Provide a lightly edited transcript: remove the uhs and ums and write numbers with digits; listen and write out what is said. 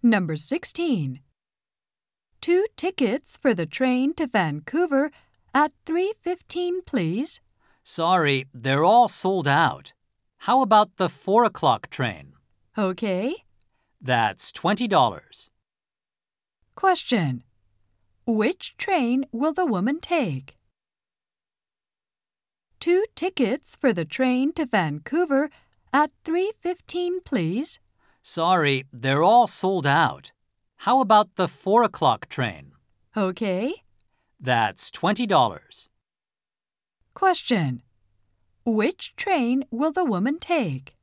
Number 16. 2 tickets for the train to Vancouver at 3:15, please. Sorry, they're all sold out. How about the 4 o'clock train? Okay. That's $20. Question. Which train will the woman take? 2 tickets for the train to Vancouver at 3:15, please. Sorry, they're all sold out. How about the 4 o'clock train? Okay. That's $20. Question. Which train will the woman take?